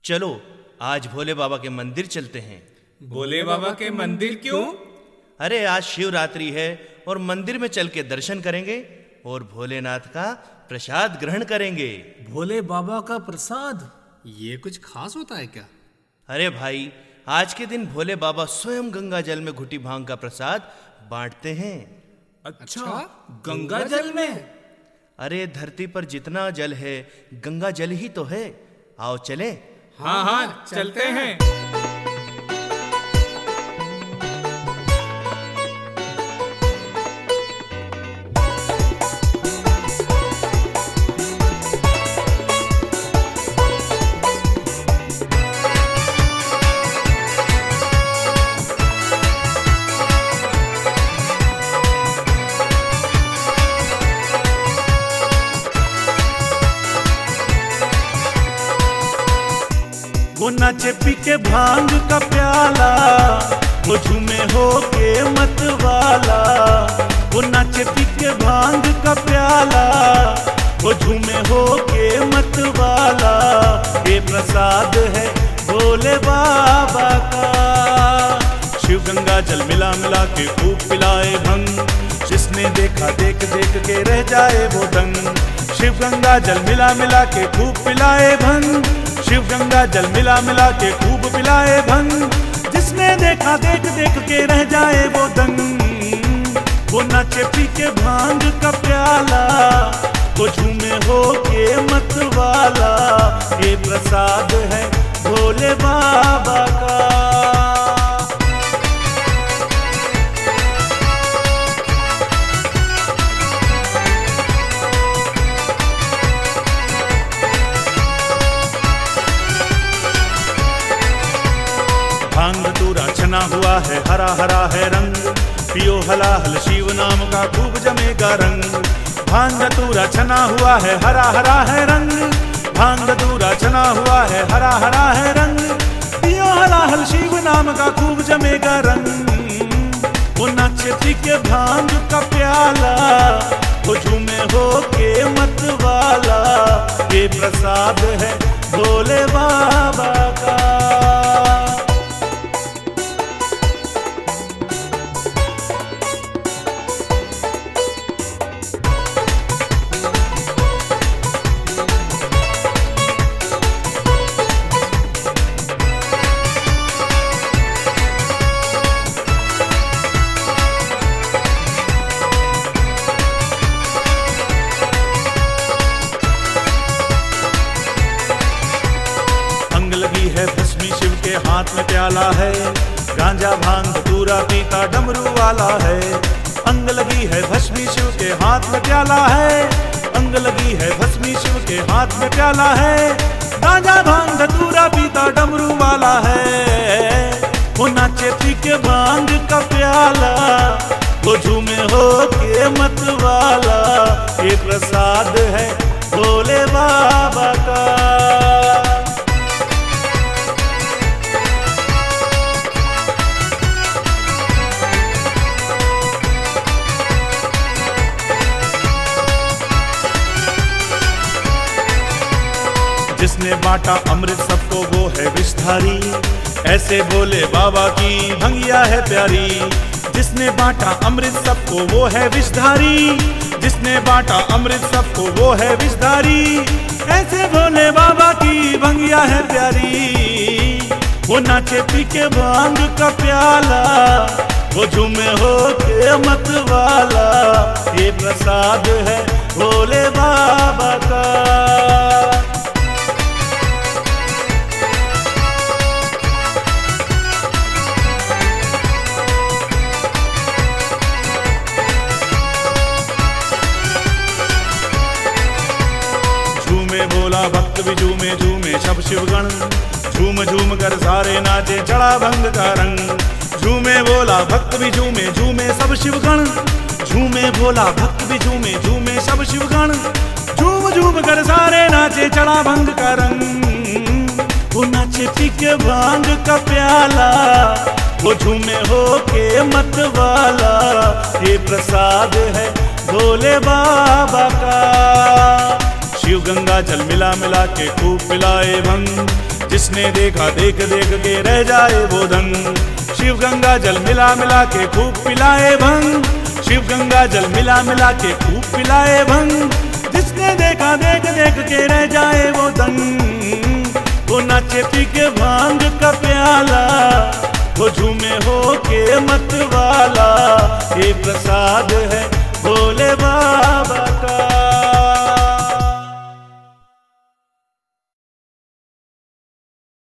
चलो आज भोले बाबा के मंदिर चलते हैं। भोले बाबा के मंदिर क्यों? अरे आज शिवरात्रि है और मंदिर में चल के दर्शन करेंगे और भोलेनाथ का प्रसाद ग्रहण करेंगे। भोले बाबा का प्रसाद? ये कुछ खास होता है क्या? अरे भाई, आज के दिन भोले बाबा स्वयं गंगा जल में घुटी भांग का प्रसाद बांटते हैं। अच्छा, गंगा जल में? अरे धरती पर जितना जल है गंगा जल ही तो है। आओ चले। हाँ हाँ चलते हैं। वो नाचे पी के भांग का प्याला, वो झूमे हो के मत वाला। वो नाचे पी के भांग का प्याला, वो झूमे हो के मत वाला। ये प्रसाद है भोले बाबा का। शिव गंगा जल मिला मिला के खूब पिलाए भंग, जिसने देखा देख देख के रह जाए वो दंग। शिव गंगा जल मिला मिला के खूब पिलाए भंग, शिव गंगा जल मिला मिला के खूब पिलाए भंग। जिसने देखा देख देख के रह जाए वो दंग। वो नाचे पी के भांग का प्याला, वो झूमे हो के मत वाला। ये प्रसाद है भोले बाबा का। भांग धतूरा छना हुआ है, हरा हरा है रंग। पियो हलाहल शिव नाम का खूब जमेगा रंग। भांग धतूरा छना हुआ है, हरा हरा है रंग। भांग धतूरा छना हुआ है, हरा हरा है रंग। पियो हलाहल शिव नाम का खूब जमेगा रंग। वो नाचे पी के भांग का प्याला, वो झूमे हो के मत वाला। ये प्रसाद है भोले बाबा का। लगी है भस्मी शिव के हाथ में प्याला है, गांजा भांग धतूरा पीता डमरू वाला है। अंग लगी है भस्मी शिव के हाथ में प्याला है, अंग लगी है भस्मी शिव के हाथ में प्याला है। गांजा भांग धतूरा पीता डमरू वाला है। वो नाचे पी के भांग का प्याला, वो झूमे हो के मत वाला। ये प्रसाद है भोले बाबा का। जिसने बांटा अमृत सबको वो है विषधारी, ऐसे भोले बाबा की भंगिया है प्यारी। जिसने बांटा अमृत सबको वो है विषधारी, जिसने बांटा अमृत सबको वो है विषधारी। ऐसे भोले बाबा की भंगिया है प्यारी। वो नाचे पी के भांग का प्याला, वो झूमे हो के मत वाला। ये प्रसाद है भोले बाबा का। बोला भक्त भी झूमे झूमे सब शिवगण, झूम झूम कर सारे नाचे चढ़ा भंग का रंग। झूमे बोला भक्त भी झूमे झूमे सब शिवगण, झूमे बोला भक्त भी झूमे झूमे सब शिवगण। झूम झूम कर सारे नाचे चढ़ा भंग का रंग। वो नाचे पी के भांग का प्याला, वो झूमे हो के मत वाला। ये प्रसाद है भोले बाबा का। शिव गंगा जल मिला मिला के खूब पिलाए भंग, जिसने देखा देख देख के रह जाए वो दंग। शिव गंगा जल मिला मिला के खूब पिलाए भंग, शिव गंगा जल मिला मिला के खूब पिलाए भंग। जिसने देखा देख देख के रह जाए वो दंग। वो नाचे पी के भांग का प्याला, वो झूमे हो के मत वाला। ये प्रसाद है भोले बाबा